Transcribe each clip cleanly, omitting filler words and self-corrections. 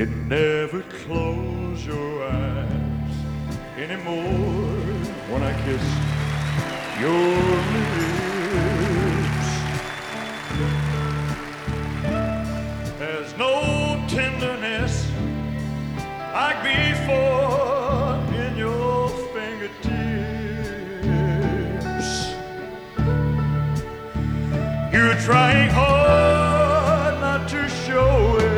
You never close your eyes anymore when I kiss your lips. There's no tenderness like before in your fingertips. You're trying hard not to show it.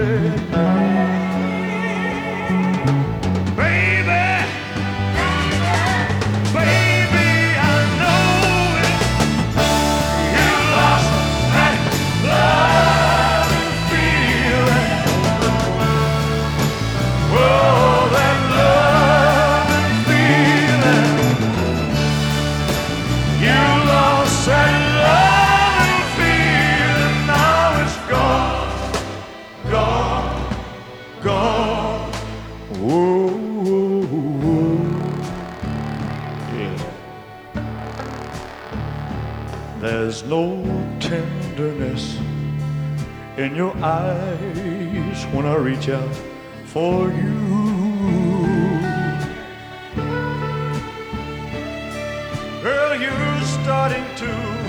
There's no tenderness in your eyes when I reach out for you. Girl, you're starting to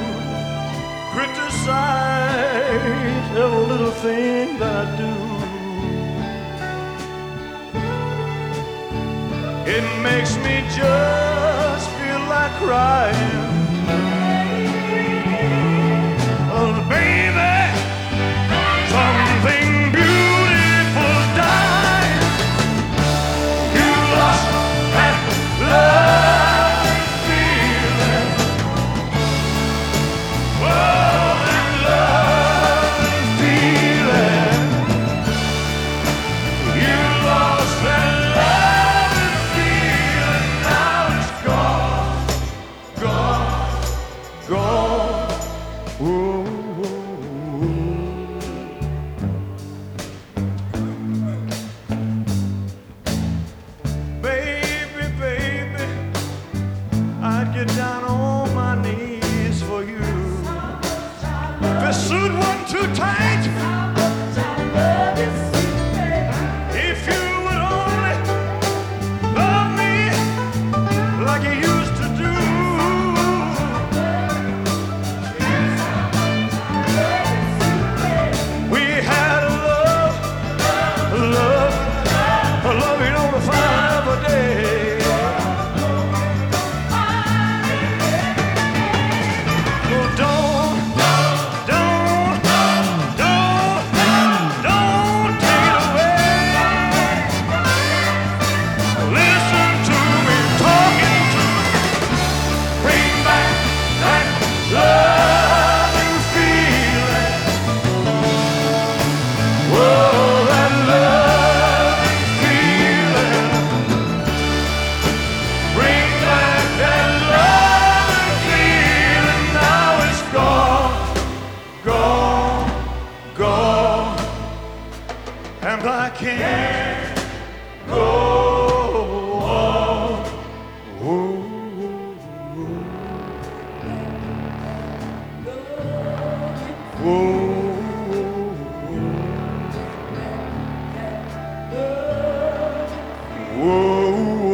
criticize every little thing that I do. It makes me just feel like crying. I'd get down on my knees for you. If the suit wasn't too tight, if you would only love me like you used to do. We had a love you don't find every day. And I can't go on. Whoa. Whoa. Whoa.